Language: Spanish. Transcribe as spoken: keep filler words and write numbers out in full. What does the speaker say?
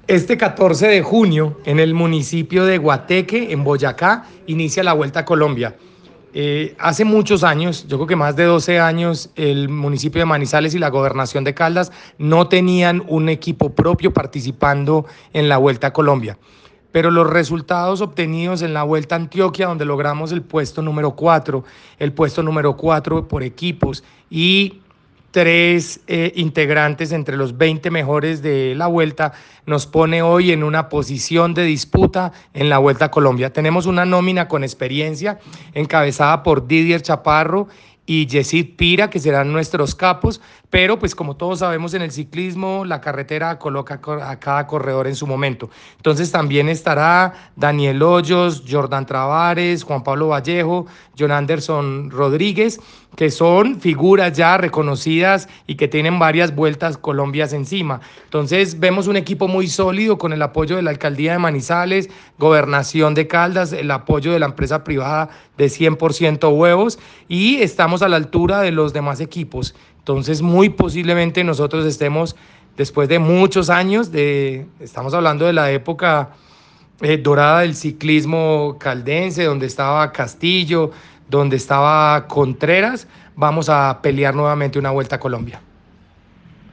Este catorce de junio, en el municipio de Guateque, en Boyacá, inicia la Vuelta a Colombia. Eh, hace muchos años, yo creo que más de doce años, el municipio de Manizales y la gobernación de Caldas no tenían un equipo propio participando en la Vuelta a Colombia. Pero los resultados obtenidos en la Vuelta a Antioquia, donde logramos el puesto número cuatro, el puesto número cuatro por equipos y tres eh, integrantes entre los veinte mejores de la Vuelta, nos pone hoy en una posición de disputa en la Vuelta a Colombia. Tenemos una nómina con experiencia encabezada por Didier Chaparro y Yesid Pira, que serán nuestros capos, pero pues como todos sabemos en el ciclismo, la carretera coloca a cada corredor en su momento. Entonces también estará Daniel Hoyos, Jordan Travares, Juan Pablo Vallejo, John Anderson Rodríguez, que son figuras ya reconocidas y que tienen varias vueltas Colombias encima. Entonces vemos un equipo muy sólido con el apoyo de la Alcaldía de Manizales, Gobernación de Caldas, el apoyo de la empresa privada de cien por ciento Huevos, y estamos a la altura de los demás equipos. Entonces muy posiblemente nosotros estemos, después de muchos años, de, estamos hablando de la época eh, dorada del ciclismo caldense, donde estaba Castillo, donde estaba Contreras, vamos a pelear nuevamente una Vuelta a Colombia.